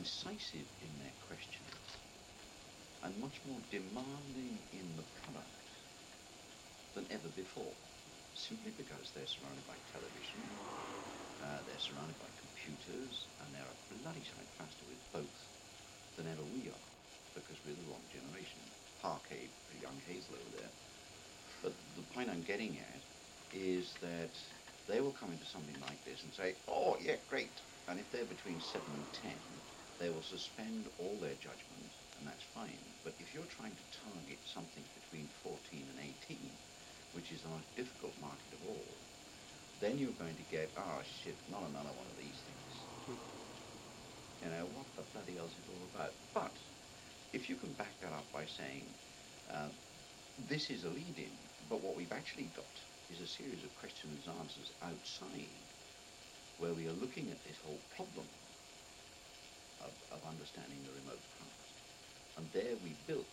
incisive in their questions and much more demanding in the product than ever before, simply because they're surrounded by television, they're surrounded by computers, and they're a bloody sight faster with both than ever we are, because we're the wrong generation. Hark a young Hazel over there. But the point I'm getting at is that they will come into something like this and say, oh, yeah, great. And if they're between 7 and 10, they will suspend all their judgment, and that's fine. But if you're trying to target something between 14 and 18, which is the most difficult market of all, then you're going to get, oh, shit, not another one of these things. You know, what the bloody hell is it all about? But if you can back that up by saying, this is a lead-in, but what we've actually got is a series of questions and answers outside where we are looking at this whole problem of understanding the remote past. And there we built,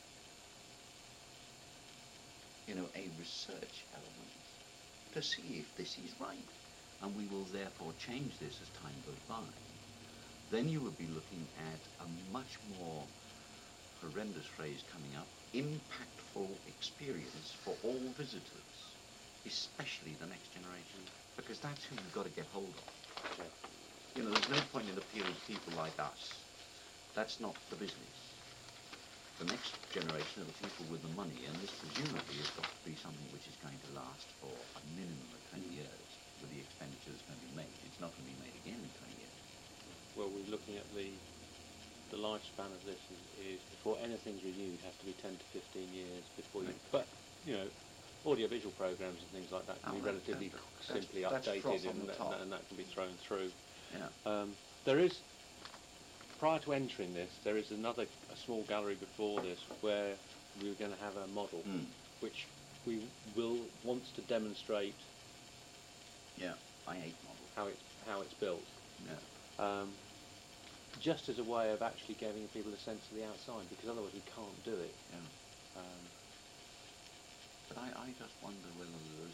you know, a research element to see if this is right. And we will therefore change this as time goes by. Then you would be looking at a much more horrendous phrase coming up, impactful experience for all visitors, especially the next generation, because that's who you've got to get hold of. Yeah. You know, there's no point in appealing to people like us. That's not the business. The next generation are the people with the money, and this presumably has got to be something which is going to last for a minimum of 20 years, with the expenditure that's going to be made. It's not going to be made again in 20 years. Well, we're looking at the lifespan of this is before anything's renewed has to be 10 to 15 years before you. But you know, audiovisual programs and things like that can be relatively simply updated, and that can be thrown through. Yeah. There is, prior to entering this, there is a small gallery before this where we're going to have a model, which we wants to demonstrate. Yeah, I-8 model. How it's built. Yeah. Just as a way of actually giving people a sense of the outside, because otherwise we can't do it. Yeah. But I just wonder whether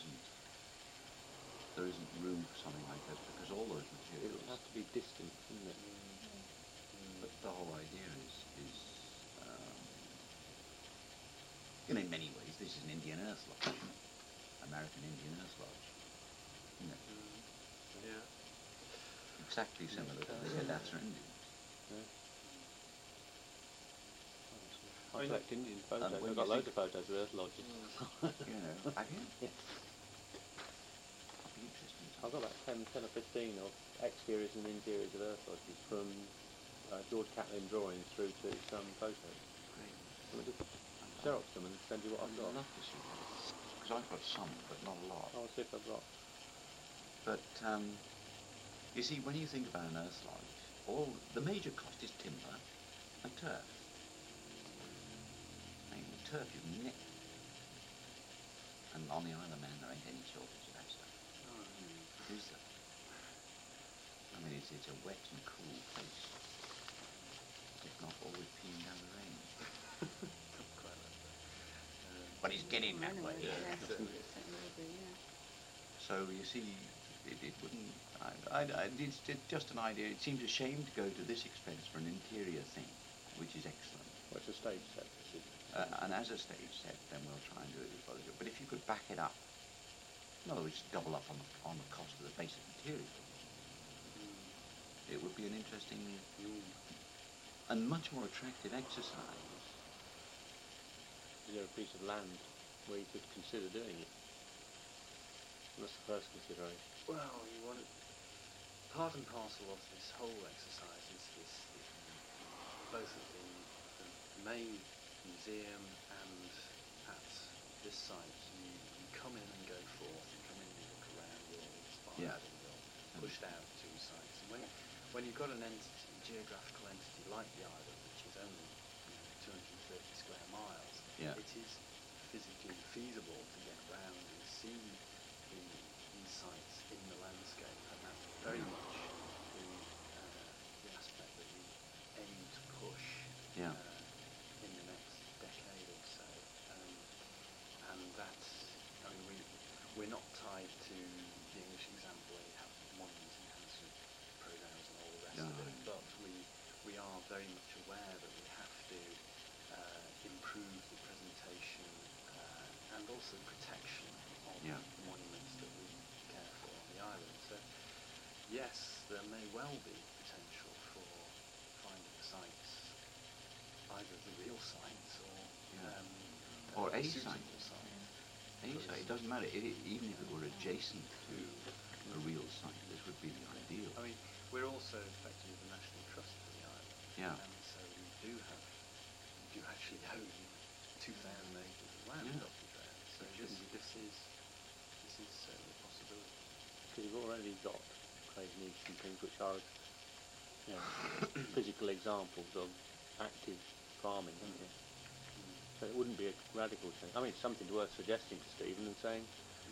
there isn't room for something like this, because all those It materials. would have to be distant, wouldn't it? But the whole idea is in many ways, this is an Indian Earth Lodge, American Indian Earth Lodge. Isn't it? Yeah. Exactly similar to the Hidatsa Indians. I collect Indian photos. I've got loads of photos of Earth Lodges. You know, have you? Yeah. That'd be interesting. I've got about 10 or 15 of exteriors and interiors of Earth Lodges, from George Catlin drawings through to some photos. Great. So I just Xerox them and send you what I've got. I'd love to see that, because I've got some, but not a lot. I'll see if I've got. But you see, when you think about an Earth Lodge, the major cost is timber and turf. I mean, the turf is net. And on the Isle of Man, there ain't any shortage of that stuff. Is there? I mean, it's a wet and cool place. It's not always peeing down the rain. But it's getting that way. So you see, it wouldn't. It's just an idea. It seems a shame to go to this expense for an interior thing, which is excellent. Well, it's a stage set. And as a stage set, then we'll try and do it as well as you. But if you could back it up, in other words, double up on the cost of the basic material, it would be an interesting and much more attractive exercise. Is there a piece of land where you could consider doing it? That's the first consideration. Well, you want it, part and parcel of this whole exercise is both at the main museum and at this site. You come in and go forth. You come in and look around. You're inspired and you're pushed out to sites. And when you've got an entity, geographical entity like the island, which is only 230 square miles, it is physically feasible to get round and see these sites in the landscape, and that's very much the aspect that we aim to push in the next decade or so. And that's, I mean, we're not tied to the English example where you have monuments enhancement programs and all the rest of it, but we very much aware that we have to improve the presentation and also protection of Yeah. the monuments that we care for on the island. So, yes, there may well be potential for finding sites, either the real sites or Yeah. Or a suitable site. site. It doesn't matter, even if it were adjacent to a real site, this would be the ideal. I mean, we're also effectively the National Trust for the island. Yeah. And so we do actually own 2,000 acres of land Yeah. off the ground. So this is certainly a possibility. Because you've already got Craig Niche and things which are, you know, physical examples of active farming, haven't you? So it wouldn't be a radical change. I mean, it's something worth suggesting to Stephen and saying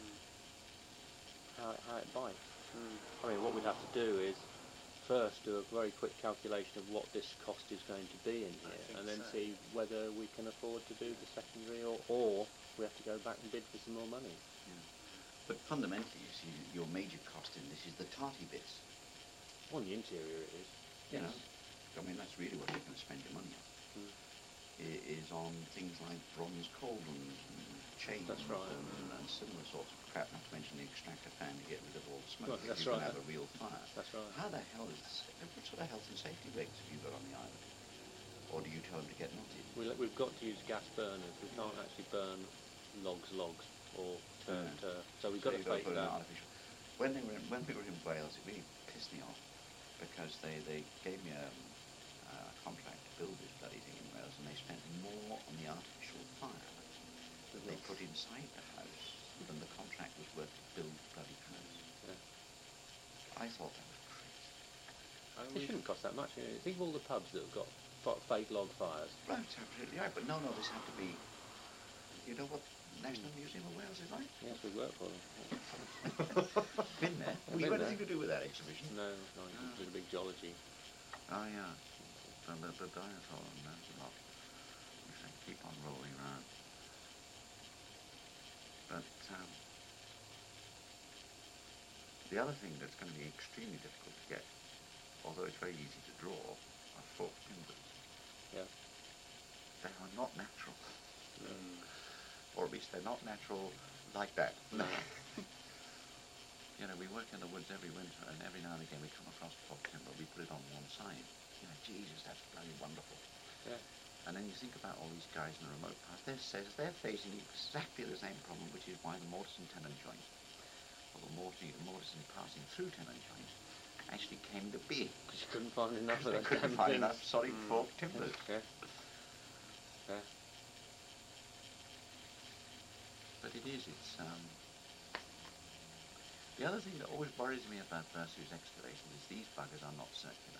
how it bites. I mean, what we'd have to do is first do a very quick calculation of what this cost is going to be in here, and then see whether we can afford to do the secondary, or we have to go back and bid for some more money. Yeah. But fundamentally, you see, your major cost in this is the tarty bits. On the interior it is. You know, I mean, that's really what you're going to spend your money on. Is on things like bronze cauldrons and chains That's right. and similar sorts of crap, not to mention the extractor fan to get rid of all the smoke. Right, that's you right. can have a real fire. That's right. How the hell what sort of health and safety regs have you got on the island? Or do you tell them to get knotted? We've got to use gas burners. We can't actually burn logs, or turf. So we've got to you've got face to put an that. artificial. When we were in Wales, it really pissed me off because they gave me a contract to build this bloody thing in Wales, and they spent more on the artificial fire that they put inside the house than the contract was worth to build the bloody house. Yeah. I thought that was crazy. It shouldn't cost that much. You know, think of all the pubs that have got fake log fires. Right, absolutely right. But no, this had to be. You know what National Museum of Wales is like? Yes, we work for them. Been there. I've Were you been anything there. to do with that exhibition? No, it's a big geology. Oh yeah. The dinosaur and that's a lot. Which they keep on rolling around. But the other thing that's going to be extremely difficult to get, although it's very easy to draw, are forked timbers. Yeah. They are not natural. Or at least they're not natural like that. No. You know, we work in the woods every winter, and every now and again we come across forked timber. We put it on one side. You know, Jesus, that's bloody wonderful. Yeah. And then you think about all these guys in the remote past. They're facing exactly the same problem, which is why the mortise and tenon joint, or the mortise and passing through tenon joint, actually came to be. Because you couldn't find enough of They those couldn't damn find things. enough solid forked timbers. Yeah. Yeah. But it's the other thing that always worries me about Bersu's excavations is these buggers are not circular.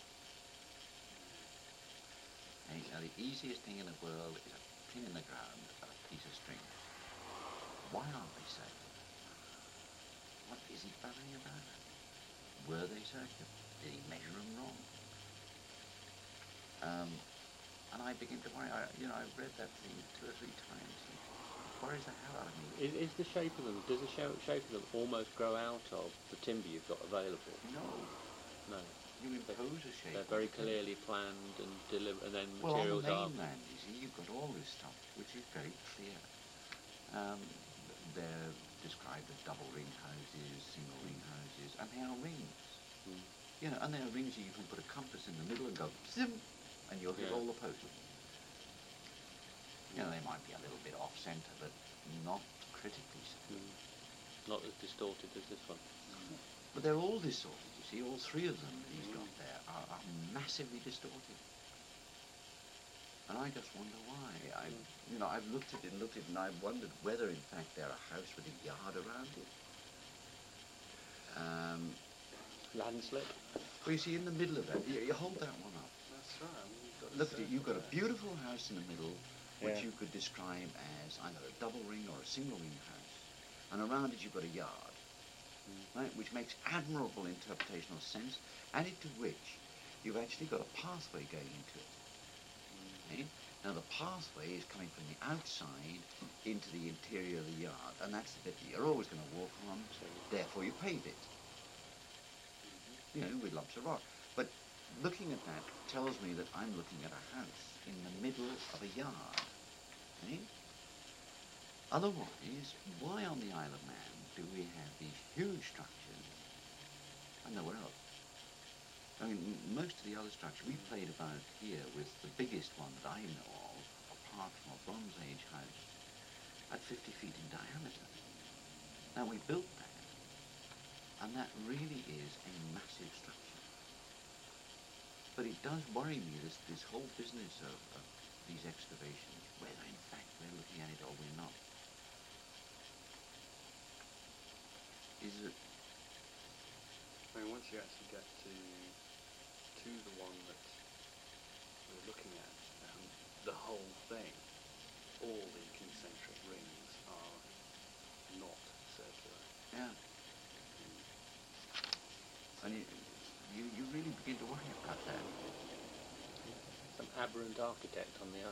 And you know, the easiest thing in the world is a pin in the ground and a piece of string. Why aren't they circular? What is he buggering about? Were they circular? Did he measure them wrong? And I begin to worry. I've read that thing 2 or 3 times. And it worries the hell out of me. Is the shape of them, does the shape of them almost grow out of the timber you've got available? No. No. You impose a shape. They're very clearly planned and and then Well, on the materials are. mainland, you see, you've got all this stuff, which is very clear. They're described as double ring houses, single ring houses, and they are rings. You know, and they are rings you can put a compass in the middle and go zim, and you'll hit Yeah. all the posts. You know, they might be a little bit off centre, but not critically so. Not as distorted as this one. But they're all distorted, you see, all 3 of them that he's got there are massively distorted. And I just wonder why. I've looked at it and I've wondered whether in fact they're a house with a yard around it. Landslip. Well, you see, in the middle of that, you hold that one up. That's right. Look at it, you've got a beautiful house in the middle, which Yeah. you could describe as either a double ring or a single ring house. And around it you've got a yard, right, which makes admirable interpretational sense, and into which you've actually got a pathway going into it. Okay? Now the pathway is coming from the outside into the interior of the yard, and that's the bit that you're always going to walk on, therefore you pave it. You know, with lumps of rock. But looking at that tells me that I'm looking at a house in the middle of a yard. Eh? Otherwise, why on the Isle of Man do we have these huge structures and nowhere else? I mean, most of the other structures, we played about here with the biggest one that I know of, apart from a Bronze Age house, at 50 feet in diameter. Now, we built that, and that really is a massive structure. But it does worry me, this whole business of these excavations, whether in fact we're looking at it or we're not. Is it? I mean, once you actually get to the one that we're looking at, the whole thing, all the concentric rings are not circular. Yeah. And you really begin to worry about that. Some aberrant architect on the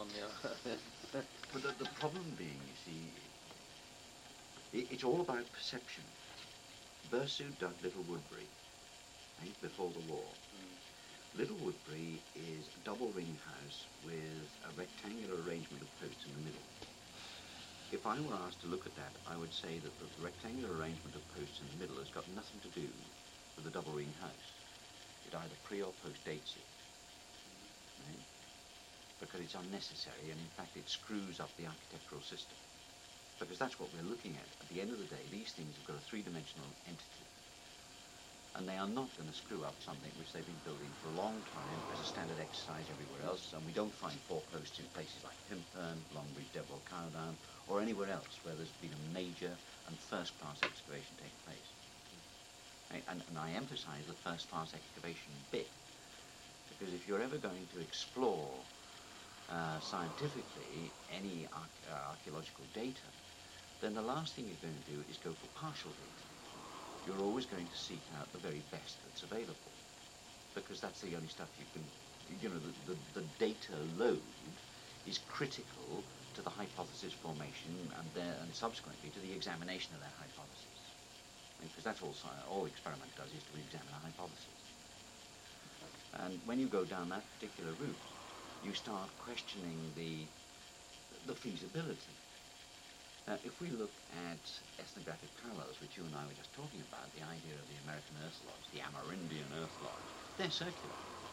But the problem being, you see, it's all about perception. Bersu dug Little Woodbury, right, before the war. Little Woodbury is a double ring house with a rectangular arrangement of posts in the middle. If I were asked to look at that, I would say that the rectangular arrangement of posts in the middle has got nothing to do with the double ring house. It either pre or post dates it, right? Because it's unnecessary, and in fact it screws up the architectural system. Because that's what we're looking at. At the end of the day, these things have got a three-dimensional entity. And they are not going to screw up something which they've been building for a long time as a standard exercise everywhere else. And we don't find four posts in places like Pimpern, Longbridge, Devil, Cowdown, or anywhere else where there's been a major and first-class excavation taking place. And I emphasize the first-class excavation bit, because if you're ever going to explore scientifically any archaeological data, then the last thing you're going to do is go for partial data. You're always going to seek out the very best that's available, because that's the only stuff you can, the data load is critical to the hypothesis formation and subsequently to the examination of that hypothesis. Because that's all experiment does, is to examine a hypothesis. And when you go down that particular route, you start questioning the feasibility. Now, if we look at ethnographic parallels, which you and I were just talking about, the idea of the American Earth Lodge, the Amerindian Earth Lodge, they're circular.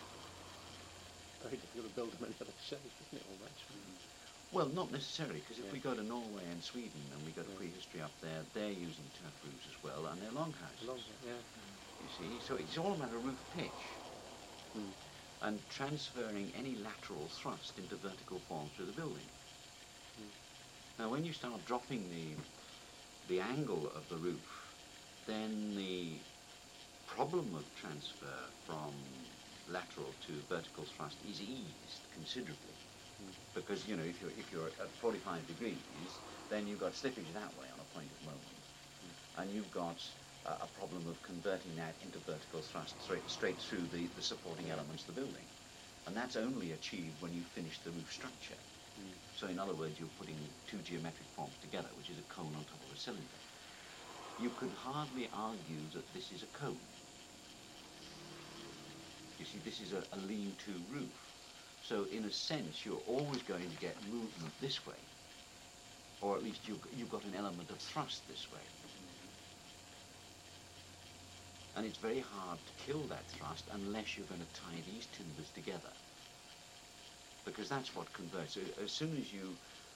very difficult to build them in other shape, isn't it, almost? Well, not necessarily, because if we go to Norway and Sweden and we go to prehistory up there, they're using turf roofs as well, and they're longhouses. You see, so it's all a matter of roof pitch. And transferring any lateral thrust into vertical form through the building. Now, when you start dropping the angle of the roof, then the problem of transfer from lateral to vertical thrust is eased considerably. Because, if you're at 45 degrees, then you've got slippage that way on a point of moment. And you've got a problem of converting that into vertical thrust straight through the supporting elements of the building. And that's only achieved when you finish the roof structure. So in other words, you're putting two geometric forms together, which is a cone on top of a cylinder. You could hardly argue that this is a cone. You see, this is a lean-to roof. So in a sense, you're always going to get movement this way. Or at least you've got an element of thrust this way. And it's very hard to kill that thrust unless you're going to tie these timbers together. Because that's what converts. As soon as you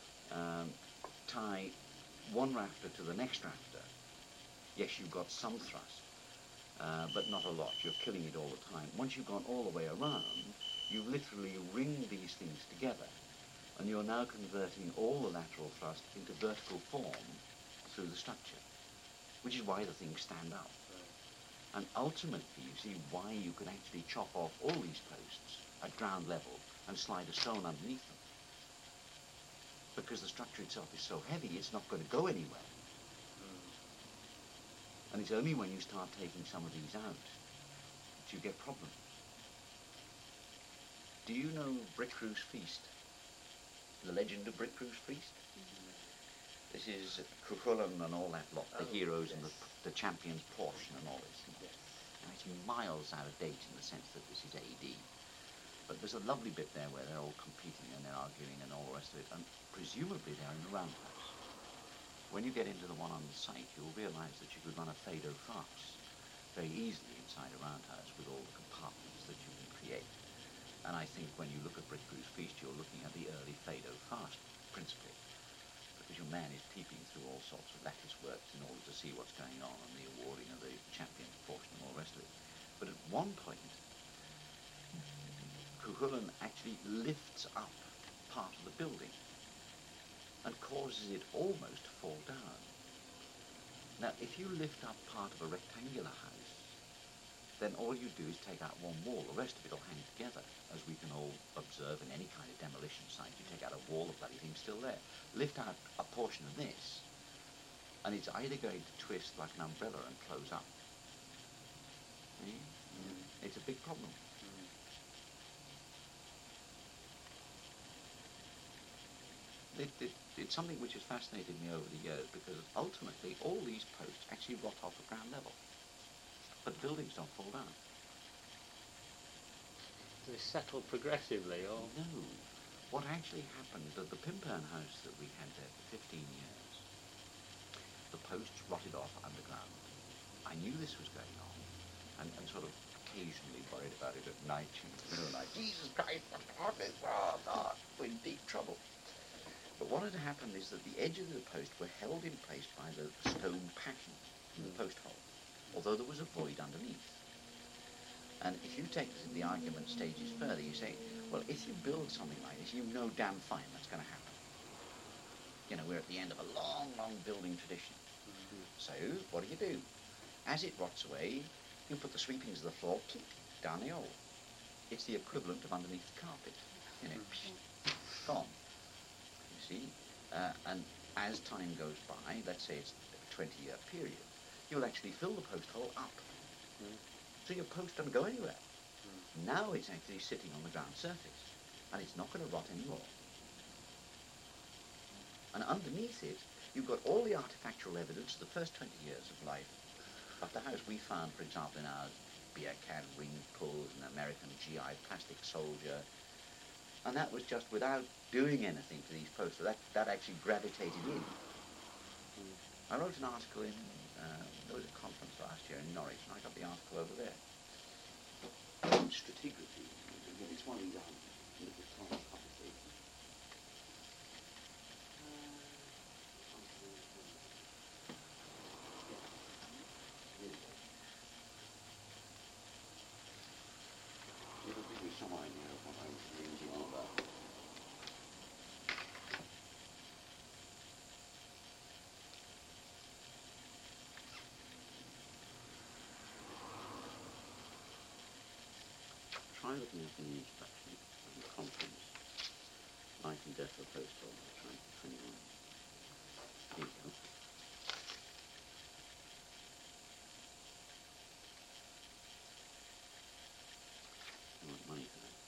tie one rafter to the next rafter, yes, you've got some thrust, but not a lot. You're killing it all the time. Once you've gone all the way around, you literally ring these things together, and you're now converting all the lateral thrust into vertical form through the structure, which is why the things stand up. And ultimately, you see why you could actually chop off all these posts at ground level and slide a stone underneath them. Because the structure itself is so heavy, it's not going to go anywhere. And it's only when you start taking some of these out that you get problems. Do you know Brickru's Feast? The legend of Brickru's Feast? This is Cuchulainn and all that lot, the heroes and the champions portion and all this. It's miles out of date in the sense that this is AD. But there's a lovely bit there where they're all competing and they're arguing and all the rest of it, and presumably they're in the roundhouse. When you get into the one on the site, you'll realise that you could run a Fado farce very easily inside a roundhouse with all the compartments that you can create. And I think when you look at Brick Crew's Feast, you're looking at the early Fado farce, principally, because your man is peeping through all sorts of lattice works in order to see what's going on and the awarding of the champion portion and all the rest of it. But at one point, Cuchulainn actually lifts up part of the building and causes it almost to fall down. Now, if you lift up part of a rectangular house, then all you do is take out one wall. The rest of it will hang together, as we can all observe in any kind of demolition site. You take out a wall, the bloody thing's still there. Lift out a portion of this, and it's either going to twist like an umbrella and close up. See? It's a big problem. It's something which has fascinated me over the years, because ultimately all these posts actually rot off at ground level, but buildings don't fall down. Do they settle progressively, or? No. What actually happened at the Pimpern house that we had there for 15 years, the posts rotted off underground. I knew this was going on, and sort of occasionally worried about it at night, in the middle of the night. Jesus Christ, what's on this? Oh, God, we're in deep trouble. But what had happened is that the edges of the post were held in place by the stone pattern in the post hole, although there was a void underneath. And if you take the argument stages further, you say, well, if you build something like this, you know damn fine that's going to happen. You know, we're at the end of a long, long building tradition. So, what do? As it rots away, you put the sweepings of the floor, click, down the hole. It's the equivalent of underneath the carpet. You know, gone. See, and as time goes by, let's say it's a 20-year period, you'll actually fill the post hole up. So your post doesn't go anywhere. Now it's actually sitting on the ground surface, and it's not going to rot anymore. And underneath it, you've got all the artifactual evidence of the first 20 years of life of the house. We found, for example, in ours, beer can, ring pulls, an American GI plastic soldier. And that was just without doing anything to these posts. So that actually gravitated in. I wrote an article in, there was a conference last year in Norwich, and I got the article over there. Stratigraphy. It's one of these little tiny publications. It'll give you some idea of what I was reading on about. Try looking up in the introduction of the conference. Life and Death of Postal, 21. Here you go. I want money for that.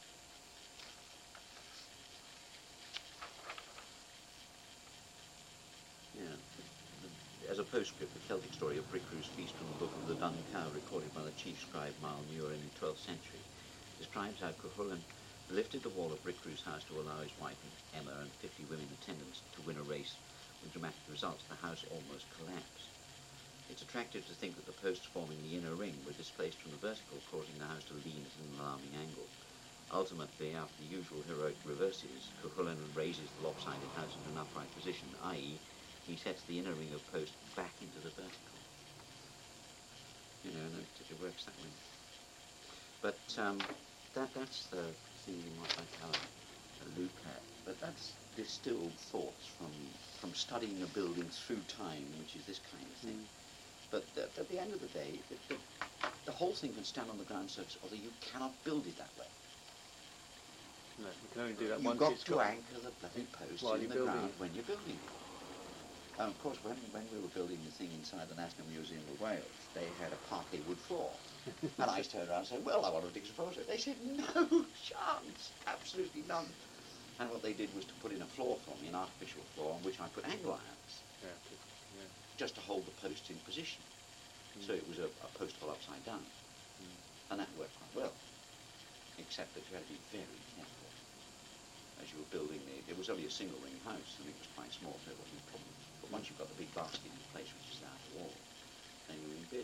Yeah. As a postscript, the Celtic story of Brick Crew's Feast from the Book of the Dun Cow, recorded by the chief scribe Mal Muir in the 12th century, describes how Cuchulainn lifted the wall of Brick Crew's house to allow his wife Emma and 50 women attendants to win a race with dramatic results. The house almost collapsed. It's attractive to think that the posts forming the inner ring were displaced from the vertical, causing the house to lean at an alarming angle. Ultimately, after the usual heroic reverses, Cuchulainn raises the lopsided house into an upright position, i.e., he sets the inner ring of posts back into the vertical. You know, and it works that way. But that's the thing you might like to have a look at. But that's distilled thoughts from studying a building through time, which is this kind of thing. But at the end of the day, the whole thing can stand on the ground surface, although you cannot build it that way. No, you can only do that You've once. got to anchor the bloody posts in the ground when you're building it. And of course, when we were building the thing inside the National Museum of Wales, they had a parquet wood floor. And I turned around and said, well, I want to expose it. They said, no chance, absolutely none. And what they did was to put in a floor for me, an artificial floor, on which I put angle irons, just to hold the posts in position. So it was a post hole upside down. And that worked quite well, except that you had to be very careful as you were building it was only a single ring house and it was quite small, so it wasn't a problem. But once you've got the big basket in place, which is the outer wall, then you're in biz.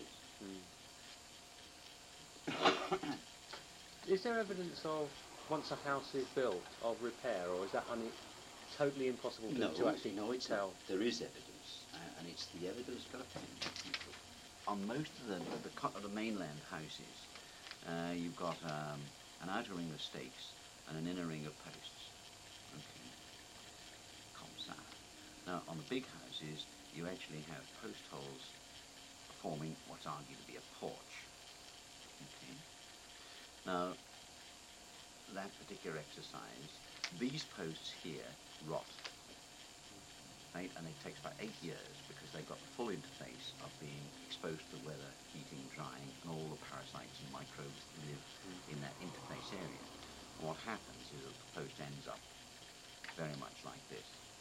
Is there evidence of, once a house is built, of repair, or is that totally impossible to actually tell? There is evidence, and it's the evidence got a pen. On most of the mainland houses, you've got an outer ring of stakes and an inner ring of posts. Okay, comme ça. Now, on the big houses, you actually have post holes forming what's argued to be a porch. Okay. Now, that particular exercise, these posts here rot. Right? And it takes about 8 years because they've got the full interface of being exposed to weather, heating, drying, and all the parasites and microbes that live in that interface area. And what happens is that the post ends up very much like this.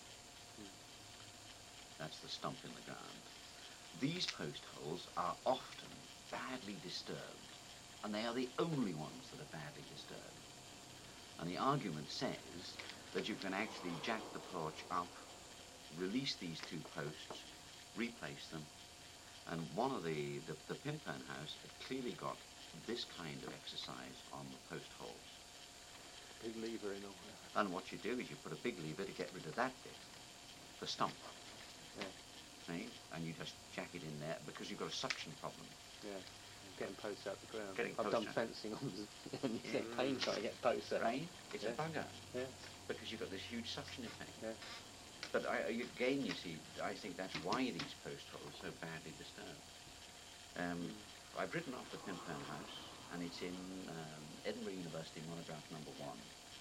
That's the stump in the ground. These post holes are often badly disturbed, and they are the only ones that are badly disturbed. And the argument says that you can actually jack the porch up, release these two posts, replace them, and one of the Pimpern house had clearly got this kind of exercise on the post holes. Big lever in all. And what you do is you put a big lever to get rid of that bit, the stump. Yeah. Right? And you just jack it in there because you've got a suction problem. Yeah. Getting posts out the ground. Getting I've done posts out. fencing on and it's a pain trying to get posts out. Right? It's a bugger. Yeah. Because you've got this huge suction effect. Yeah. But again, you see, I think that's why these post holes are so badly disturbed. I've written off the Pimpern house, and it's in Edinburgh University monograph number 1.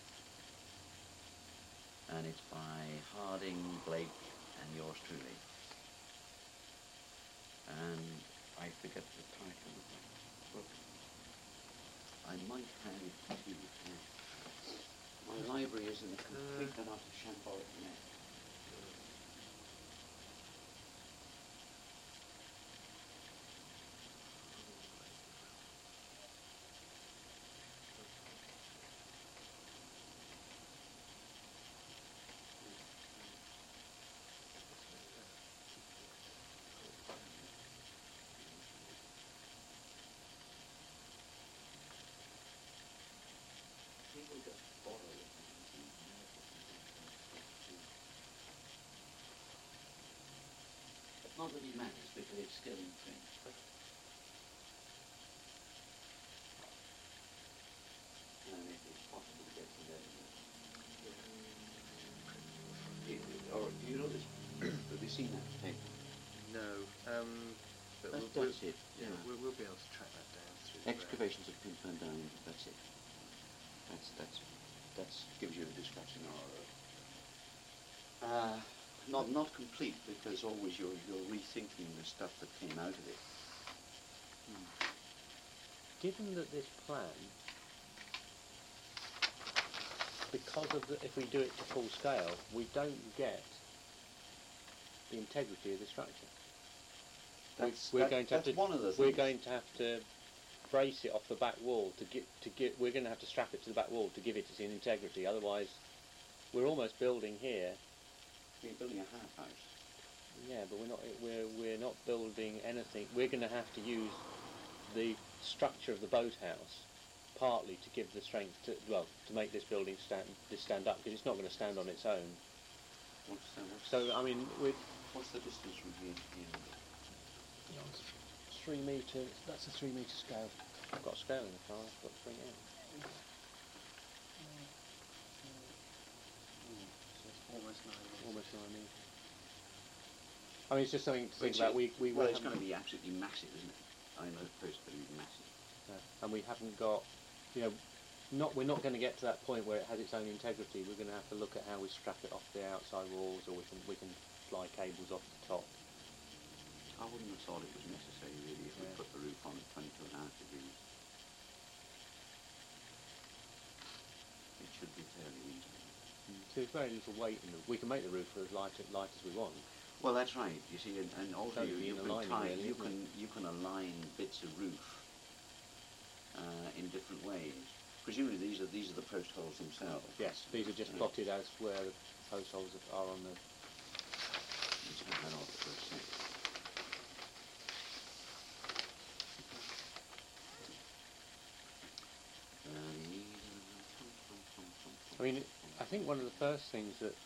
And it's by Harding, Blake, and yours truly. And I forget the title of the book. I might have it to you. My library is in a complete and utter shambolic mess. People just borrow it. But not that it matters because it's still in print. And if it's possible to get to that. Or do you know this? Have you seen that paper? No. But That's it. Yeah, Yeah. we'll be able to track that down through. Excavations of Pimpern down. That's it. That's gives you a description or not complete because always you're rethinking the stuff that came out of it. Given that this plan, because of if we do it to full scale, we don't get the integrity of the structure. We're going to have to brace it off the back wall we're going to have to strap it to the back wall to give it its integrity. Otherwise, we're almost building here. You're building a half house. Yeah, but we're not building anything. We're going to have to use the structure of the boathouse partly to give the strength to make this building stand up, because it's not going to stand on its own. What's the distance from here to here? 3 metres. That's a 3 metre scale. I've got a scale in the car. I've got to bring it in. So it's almost 9 meters. Almost 9 metres. I mean, it's just something to think about. Well, it's going to be absolutely massive, isn't it? I know it's supposed to be massive. And we haven't got, we're not going to get to that point where it has its own integrity. We're going to have to look at how we strap it off the outside walls, or we can fly cables off the top. I wouldn't have thought it was necessary, really, if we put the roof on at 22.5 degrees. It should be fairly reasonable. So there's very little weight in we can make the roof as light as we want. Well, that's right. You see, and also you can aligning, tie, really, you can align bits of roof in different ways. Presumably these are the post holes themselves. Yes, these are just Right. plotted as where the post holes are on the... Let's have that off for a sec. I mean, I think one of the first things that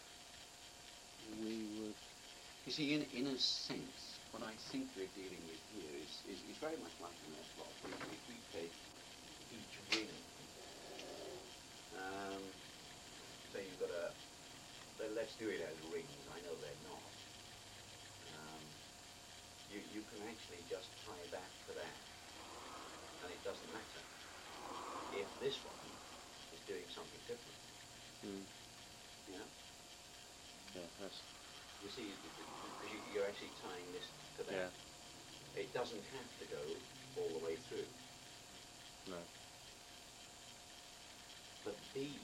we would... You see, in a sense, what I think we're dealing with here is very much like an S-block. If we take each ring, so you've got let's do it as rings. I know they're not. You can actually just tie that to that, and it doesn't matter if this one is doing something different. Yeah. Yeah, that's... You see, because you're actually tying this to that. Yeah. It doesn't have to go all the way through. No. But these,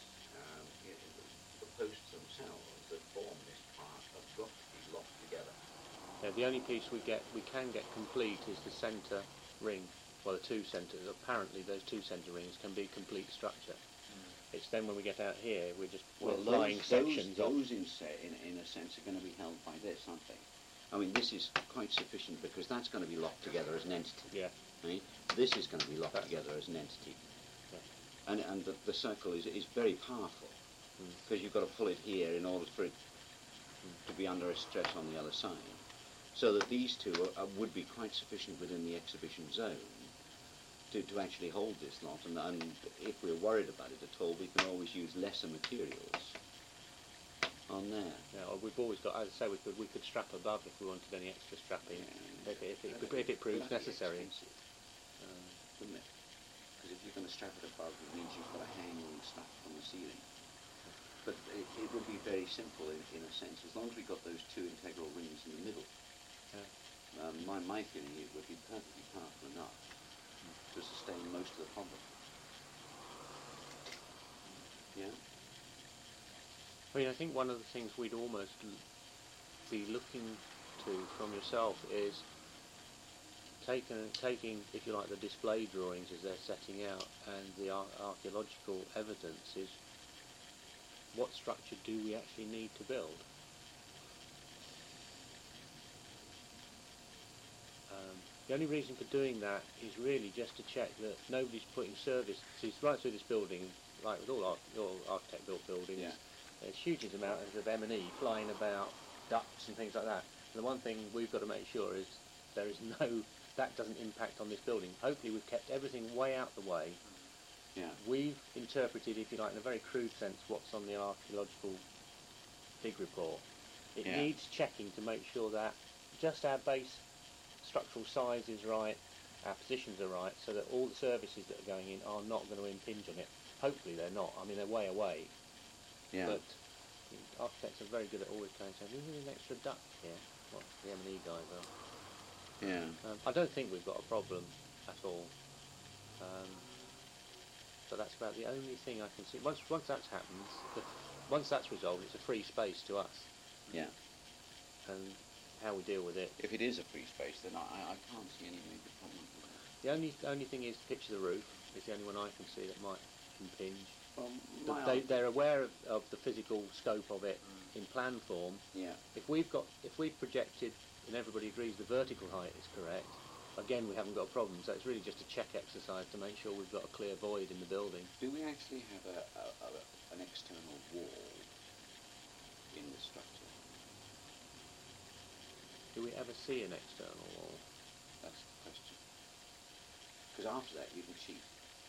the posts themselves that form this part have got to be locked together. Yeah, the only piece we can get complete is the centre ring. Well, the two centres. Apparently, those two centre rings can be complete structure. It's then when we get out here, we're just flying sections off. Those in a sense are going to be held by this, aren't they? I mean, this is quite sufficient because that's going to be locked together as an entity. Yeah. Right? This is going to be locked together as an entity. Yeah. And the circle is very powerful because you've got to pull it here in order for it to be under a stress on the other side. So that these two would be quite sufficient within the exhibition zone to actually hold this lot, and if we're worried about it at all, we can always use lesser materials on there. Yeah, we've always got, as I say, we could strap above if we wanted any extra strapping, if it proves necessary. Wouldn't it? Because if you're going to strap it above, it means you've got to hang all the stuff from the ceiling. But it would be very simple in a sense, as long as we got those two integral rings in the middle. Yeah. My feeling it would be perfectly powerful enough to sustain most of the problem. Yeah? I mean, I think one of the things we'd almost be looking to from yourself is taking, if you like, the display drawings as they're setting out and the archaeological evidence is what structure do we actually need to build? The only reason for doing that is really just to check that nobody's putting services right through this building, like with all architect-built buildings. Yeah. There's huge amounts of M&E flying about, ducts and things like that. And the one thing we've got to make sure is that doesn't impact on this building. Hopefully we've kept everything way out the way. Yeah. We've interpreted, if you like, in a very crude sense, what's on the archaeological dig report. It needs checking to make sure that just our base structural size is right, our positions are right, so that all the services that are going in are not going to impinge on it. Hopefully they're not. I mean, they're way away. Yeah. But architects are very good at always saying, "We need an extra duct here." What the M&E guys are. Yeah. I don't think we've got a problem at all. But that's about the only thing I can see. Once that happens, once that's resolved, it's a free space to us. Yeah. And how we deal with it. If it is a free space, then I can't see any major problem with that. The only thing is the pitch of the roof is the only one I can see that might impinge. Well, They're aware of the physical scope of it in plan form. Yeah. If we've projected, and everybody agrees the vertical height is correct, again we haven't got a problem. So it's really just a check exercise to make sure we've got a clear void in the building. Do we actually have an external wall in the structure? Do we ever see an external wall? That's the question. Because after that you can cheat.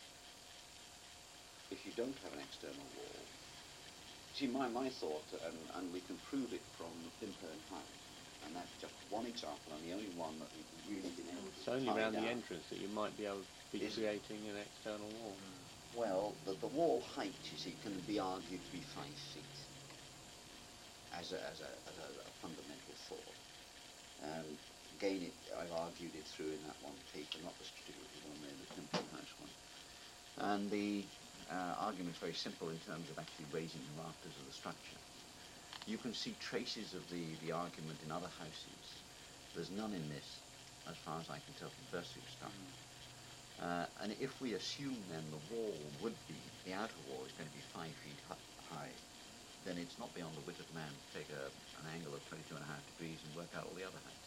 If you don't have an external wall, see, my thought, and we can prove it from the Pimperne house, and that's just one example, and the only one that we've really been able to It's only tie around the down. entrance that you might be able to be creating an external wall. Well, the wall height, you see, can be argued to be 5 feet as a fundamental thought. Again, I've argued it through in that one paper, not this particular one there, the Pimperne house one. And the argument's very simple in terms of actually raising the rafters of the structure. You can see traces of the argument in other houses. There's none in this, as far as I can tell from bursary stuff. And if we assume then the wall would be, the outer wall is going to be 5 feet high, then it's not beyond the wit of man to take an angle of 22.5 degrees and work out all the other heights.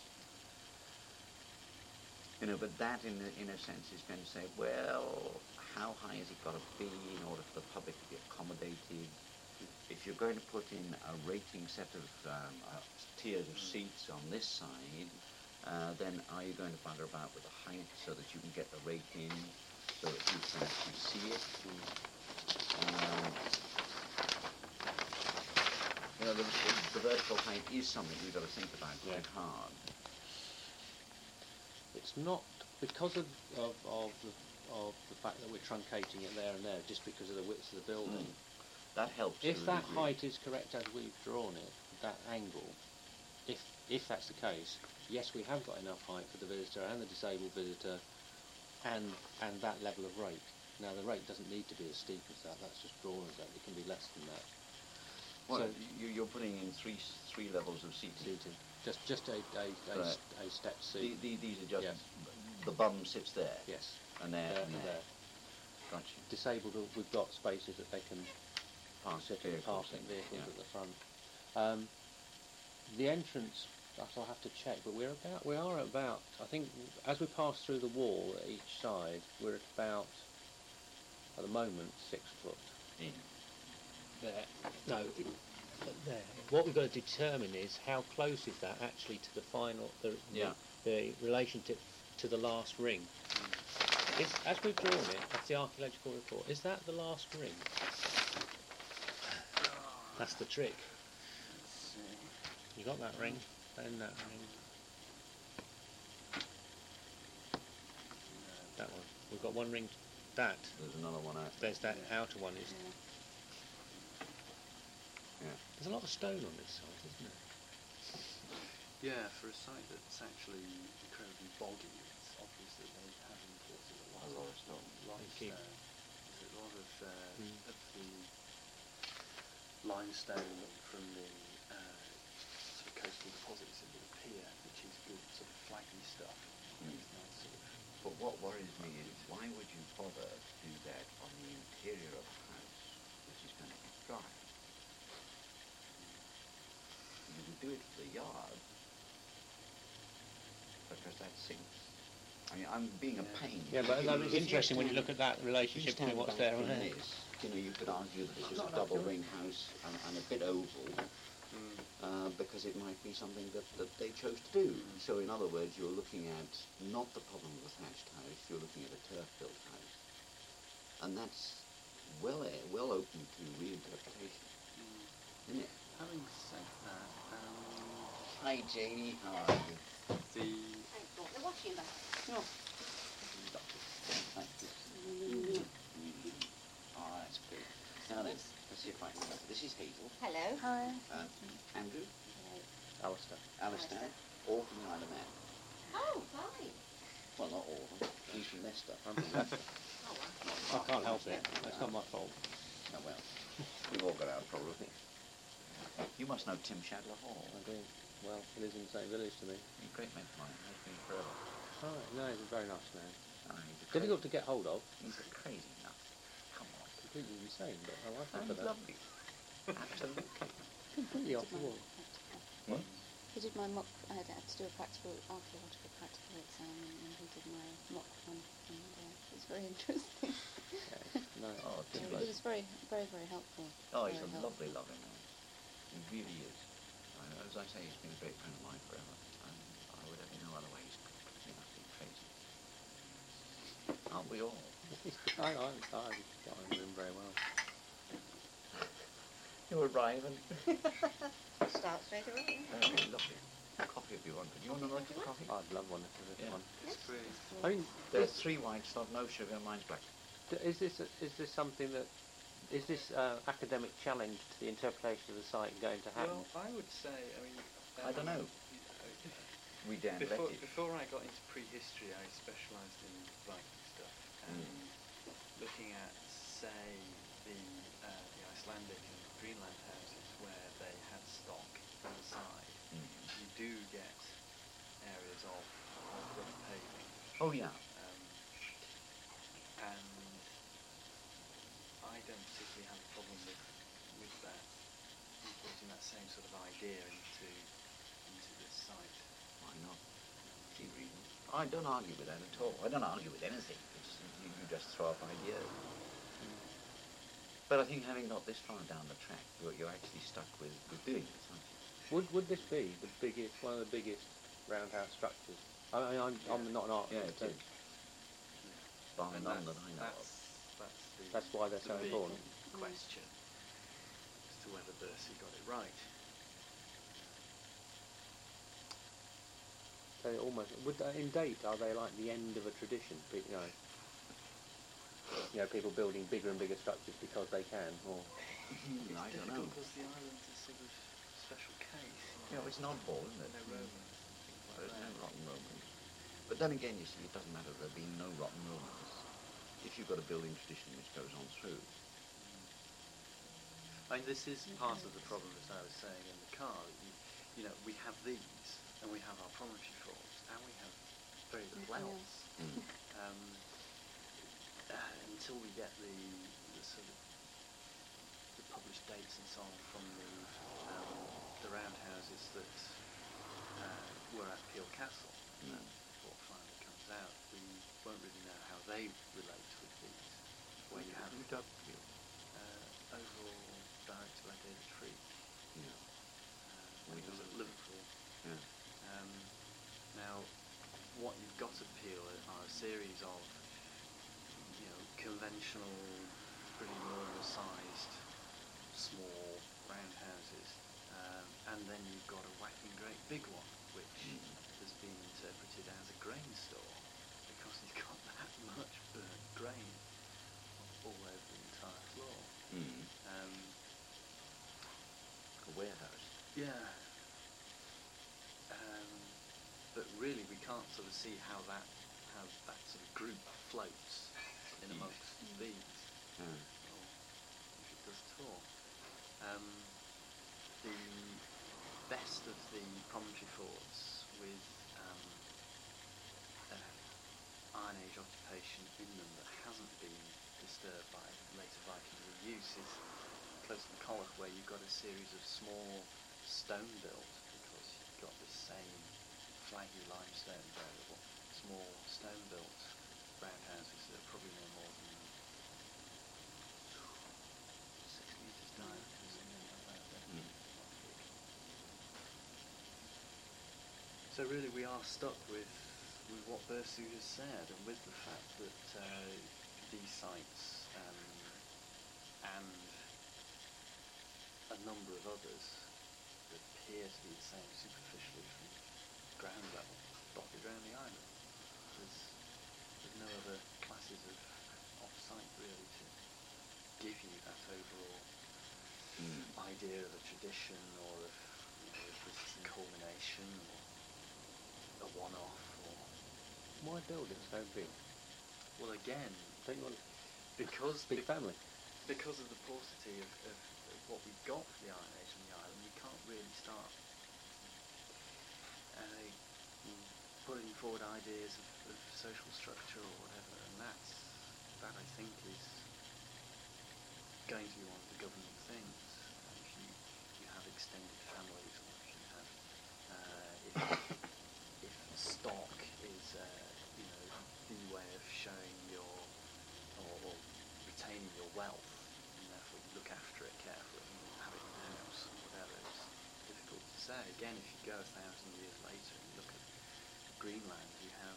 You know, but that in a sense is going to say, well, how high has it got to be in order for the public to be accommodated? If you're going to put in a rating set of tiers of seats on this side, then are you going to bugger about with the height so that you can get the rating, so that you can actually see it? You know, the vertical height is something we've got to think about quite hard. It's not because of the fact that we're truncating it there and there, just because of the width of the building. That helps. If that height is correct as we've drawn it, that angle, if that's the case, yes, we have got enough height for the visitor and the disabled visitor, and that level of rake. Now the rake doesn't need to be as steep as that. That's just drawn as that. It can be less than that. Well, so you're putting in three levels of seating. Just a step seat. These are just, yes. The bum sits there. Yes. And there. Gotcha. Disabled, we've got spaces that they can sit in parking vehicles at the front. The entrance, I'll have to check, but we are about, I think, as we pass through the wall at each side, we're at about, at the moment, 6 foot. In. There. No, there. What we've got to determine is how close is that actually to the final, the relationship to the last ring. As we've drawn it, that's the archaeological report, is that the last ring? That's the trick. You got that ring, then that ring. That one. We've got one ring. That. There's another one out. There's that outer one. Is. Yeah. There's a lot of stone on this side, isn't there? Yeah, for a site that's actually incredibly boggy, it's obvious that they have imported a lot of stone. There's a lot of the limestone from the sort of coastal deposits in the pier, which is good sort of flaggy stuff. Nice sort of. But what worries me is, why would you bother to do that on the interior of a house which is going to be dry? You would do it for the yard, because that sinks. I mean, I'm being a pain. Yeah, but it's interesting when you look at that relationship between what's there and there. You know, you could argue that this is a double ring house and a bit oval, because it might be something that they chose to do. So in other words, you're looking at not the problem of a thatched house, you're looking at a turf-built house. And that's well open to reinterpretation, isn't it? Having said that, hi Janie, how are you? the The washing basket. No. Thank you. All right, that's good. Now then, let's see if I can remember. This is Hazel. Hello. Hi. Andrew. Hello. Alistair. All from the Isle of Man. Oh, fine. Well, not all of them. He's from Leicester. I'm from Leicester. Oh, I well. can't help it. It's not my fault. Oh, well. We've all got our problems. You must know Tim Shadler Hall. I do. Well, he lives in the same village to me. He's a great mate of mine. Has been forever. Oh, no, he's a very nice man. Oh, he's a Difficult to get hold of. He's a crazy nut. Come on. Completely insane, but I like him Oh, for he's that. lovely. Absolutely. Completely off the wall. What? He did my mock, I had to do a archaeological practical exam, and he did my mock one, and it was very interesting. Yeah, no, Oh, So Tim. it was very, very, very helpful. Oh, he's Very a helpful. lovely, lovely man. He really is. As I say, he's been a great friend of mine forever. And I would have no other way. He's completely utterly crazy. Aren't we all? I know him very well. You're arriving. Start straight away. Lovely. Coffee if you want. Do you want another coffee? I'd love one if there was Yeah. one. it's great. I mean, There's 3 white stuff, no sugar, mine's black. is this something that is this academic challenge to the interpretation of the site going to happen? Well, I would say, I mean, I don't know. We damn let it. Before I got into prehistory, I specialised in Viking stuff, and looking at, say, the Icelandic and Greenland houses where they had stock inside, you do get areas of rough paving. Oh, yeah. don't particularly have a problem with that. Importing that same sort of idea into this site. Why not? See reason. I don't argue with that at all. I don't argue with anything. It's, you just throw up ideas. But I think having got this far down the track, you're actually stuck with doing this, aren't you? Would this be one of the biggest roundhouse structures? I'm not an architect. Yeah, it is. Bar And none that I know of. That's why they're so the big important. question as to whether Bercy got it right. So almost in date, are they like the end of a tradition? People building bigger and bigger structures because they can, or I don't know. Because the island's a sort of special case. You know, it's an oddball, isn't it? No Romans and things like There's no that. rotten Romans. But then again, you see, it doesn't matter there being no rotten Romans if you've got a building tradition which goes on through. I mean, this is part of the problem, as I was saying in the car. You know, we have these, and we have our promontory forts, and we have very little else. Until we get the sort of the published dates and so on from the roundhouses that were at Peel Castle, before it finally comes out, we won't really know how they relate with these. Where you have overall directed by David Freak. When he was at Liverpool. Now, what you've got at Peel are a series of conventional, pretty normal-sized, small roundhouses, and then you've got a whacking great big one, which has been interpreted as a grain store because he's got that much burnt grain all over the entire floor. A warehouse. Yeah. But really, we can't sort of see how that sort of group floats in amongst these, or if it does at all. The best of the promontory forts with Iron Age occupation in them that hasn't been disturbed by later Viking reuse is close to Colloch, where you've got a series of small stone built, because you've got the same flaggy limestone variable, small stone built roundhouses that are probably no more than 6 metres diameter, something like that. So really we are stuck with what Bersu has said, and with the fact that these sites and a number of others that appear to be the same superficially from ground level, dotted around the island. There's no other classes of off-site really to give you that overall idea of a tradition, or of if this is a culmination or a one-off. Or why build it so big? Well, again, Don't you want because big family? Because of the paucity of what we've got for the Iron Age on the island, we can't really start putting forward ideas of social structure or whatever, and that I think is going to be one of the governing things. If you have extended families, or if you have if stock is the way of showing your or retaining your wealth, and therefore you look after it carefully and have it in the house or whatever. It's difficult to say. Again, if you go 1,000 years later and look at Greenland, you have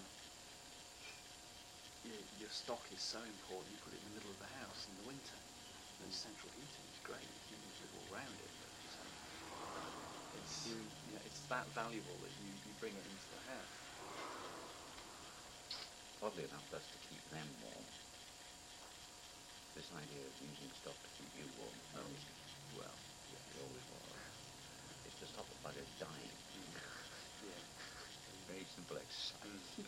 your stock is so important. You put it in the middle of the house in the winter. And central heating is great. You can live all around it, but it's that valuable that you bring it into the house. Oddly enough, that's to keep them warm. This idea of using stock to keep you warm. No, well, yeah, it always was. It's to stop the buggers dying. Yeah. Very simple exercise.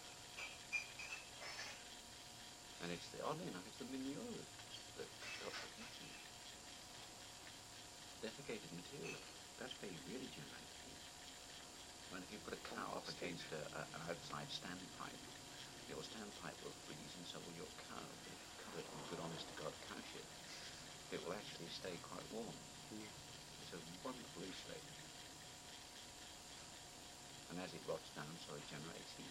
And it's oddly enough, it's the manure that stops the heating. Defecated material. That's where you really generate heat. When if you put a cow up against an outside standpipe, your standpipe will freeze and so will your cow. If you cover it with good honest to God cow shit, swarm. It's a wonderful insulator. And as it rots down, so it generates heat.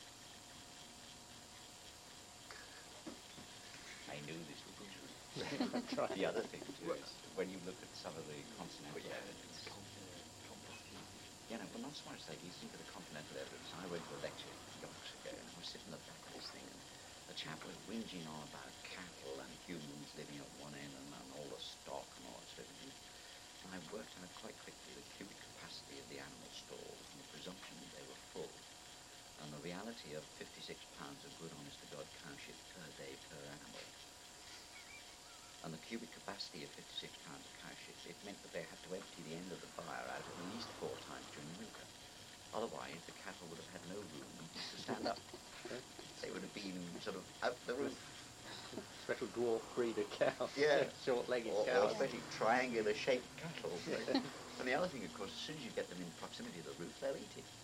I knew this would be true. The other thing too is when you look at some of the continental evidence. Yeah, no, well, not so much like you think of the continental evidence. I went to a lecture yonks ago, and I was sitting at the back of this thing, and the chap was whinging on about cattle and humans living at one end and all the stock and all that sort of thing. And I worked out quite quickly the cubic capacity of the animal stalls and the presumption that they were full, and the reality of 56 pounds of good, honest-to-God cow shit per day per animal. And the cubic capacity of 56 pounds of cow shit, it meant that they had to empty the end of the byre out at least 4 times during the winter. Otherwise, the cattle would have had no room to stand up. They would have been sort of out the roof. Special dwarf breeder cow. Yeah. Short-legged Or cow. especially triangular-shaped cattle. And the other thing, of course, as soon as you get them in proximity to the roof, they'll eat it.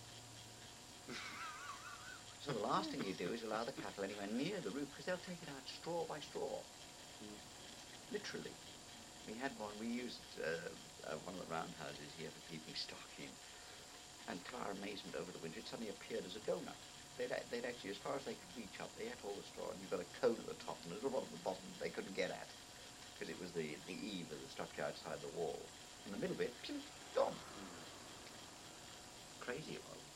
So the last thing you do is allow the cattle anywhere near the roof, because they'll take it out straw by straw. Literally. We had one, we used one of the roundhouses here for keeping stock in. And to our amazement over the winter, it suddenly appeared as a donut. They'd actually, as far as they could reach up, they ate all the straw, and you've got a cone at the top and a little one at the bottom they couldn't get at, because it was the eave of the structure outside the wall. And the middle bit, gone. Crazy it was.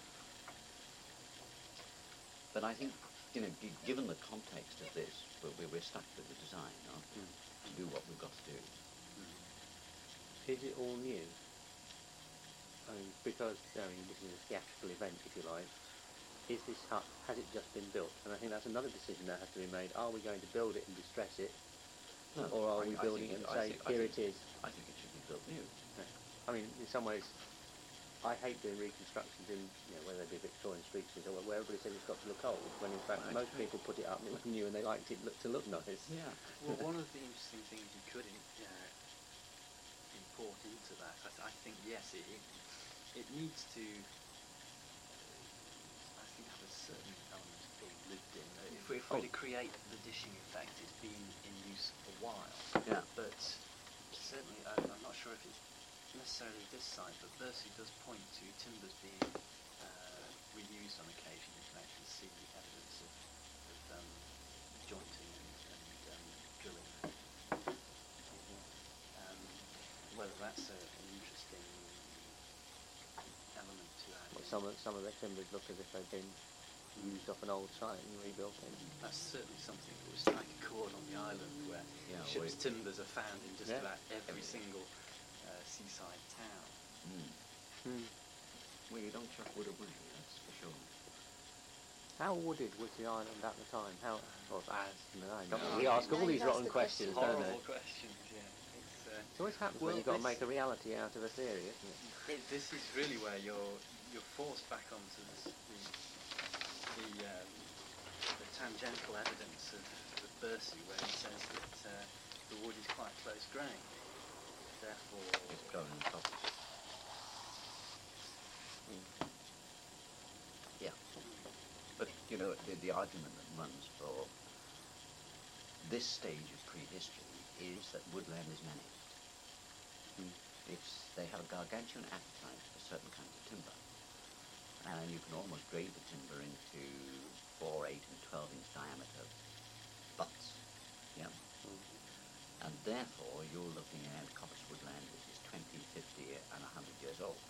But I think, you know, given the context of this, we're stuck with the design, aren't we? To do what we've got to do. Is it all new? I mean, because this is a theatrical event, if you like. Is this hut, has it just been built? And I think that's another decision that has to be made. Are we going to build it and distress it? No, or are we building it and say, here it is? I think it should be built new. Yeah. I mean, in some ways, I hate doing reconstructions in, whether they be Victorian streets or where everybody says it's got to look old, when in fact most people put it up and it was new and they liked it to look nice. Yeah. Well, one of the interesting things you could import into that, I think, yes, it needs to, I think, have a certain element of being lived in. If we were to create the dishing effect, it's been in use for a while. Yeah. But certainly, I'm not sure if it's necessarily this site, but Bercy does point to timbers being reused on occasion. You can actually see evidence of jointing and drilling. Whether that's an interesting element to add. Well, some of their timbers look as if they've been used off an old site and rebuilt it. That's certainly something that would strike a chord on the island, where ships' timbers are found in just about every single seaside town. Well, you don't chuck wood away, that's for sure. How wooded was the island at the time? We ask all these rotten questions, don't they? Horrible questions, yeah. It always happens when you've got to make a reality out of a theory, isn't it? This is really where you're forced back onto the tangential evidence of Bercy, where it says that the wood is quite close grained. Therefore, It's grown in softness. Yeah. But, the argument that runs for this stage of prehistory is that woodland is managed. They have a gargantuan appetite for certain kinds of timber. And you can almost grade the timber into 4, 8 and 12-inch diameter butts. Yeah. And therefore, you're looking at coppice woodland which is 20, 50 and 100 years old.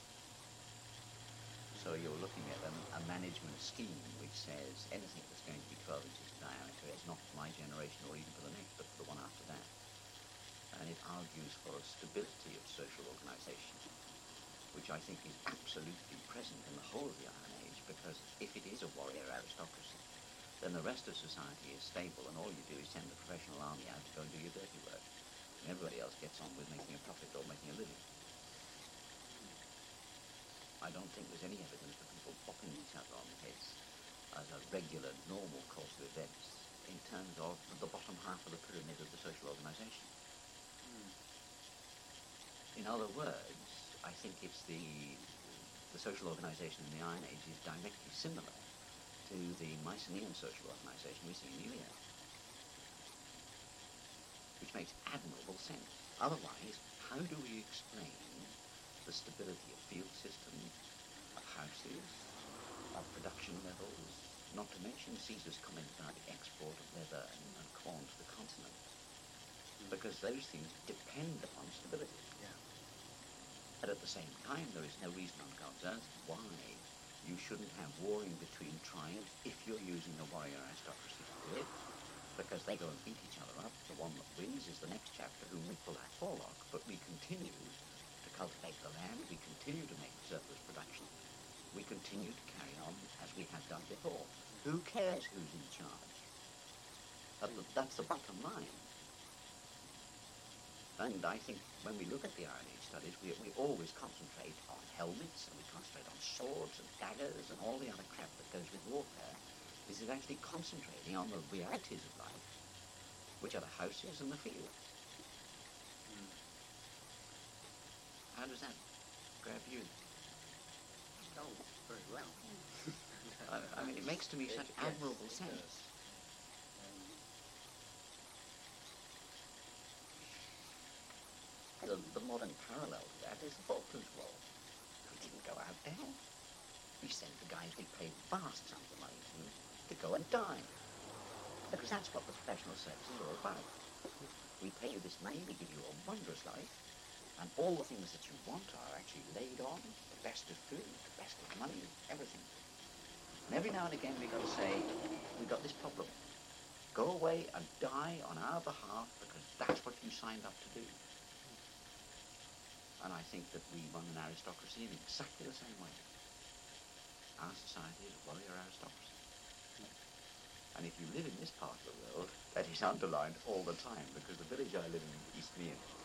So you're looking at a management scheme which says anything that's going to be 12 inches in diameter is not for my generation or even for the next, but for the one after that. And it argues for a stability of social organisation, which I think is absolutely present in the whole of the Iron Age, because if it is a warrior aristocracy, then the rest of society is stable, and all you do is send the professional army out to go and do your dirty work. And everybody else gets on with making a profit or making a living. I don't think there's any evidence of people bopping each other on the heads as a regular, normal course of events in terms of the bottom half of the pyramid of the social organisation. In other words, I think it's the social organisation in the Iron Age is directly similar to the Mycenaean social organisation we see in the Iliad, which makes admirable sense. Otherwise, how do we explain the stability of field systems, of houses, of production levels, not to mention Caesar's comment about the export of leather and corn to the continent? Because those things depend upon stability. Yeah. But at the same time, there is no reason on God's earth why you shouldn't have warring between tribes if you're using the warrior aristocracy to do it, because they go and beat each other up. The one that wins is the next chapter, whom we call our forelock, but we continue to cultivate the land, we continue to make surplus production, we continue to carry on as we have done before. Who cares who's in charge? That's the bottom line. And I think when we look at the Iron Age studies, we always concentrate on helmets, and we concentrate on swords and daggers and all the other crap that goes with warfare. This is actually concentrating on the realities of life, which are the houses and the fields. How does that grab you? Oh, very well. I mean, it makes to me such admirable It sense. does. The modern parallel to that is the Falklands War. We didn't go out there. We sent the guys we paid vast sums of money to go and die. Because that's what the professional service is all about. We pay you this money, we give you a wondrous life, and all the things that you want are actually laid on, the best of food, the best of money, everything. And every now and again we've got to say, we've got this problem. Go away and die on our behalf because that's what you signed up to do. And I think that we run an aristocracy in exactly the same way. Our society is a warrior aristocracy. And if you live in this part of the world, that is underlined all the time, because the village I live in, East Meath,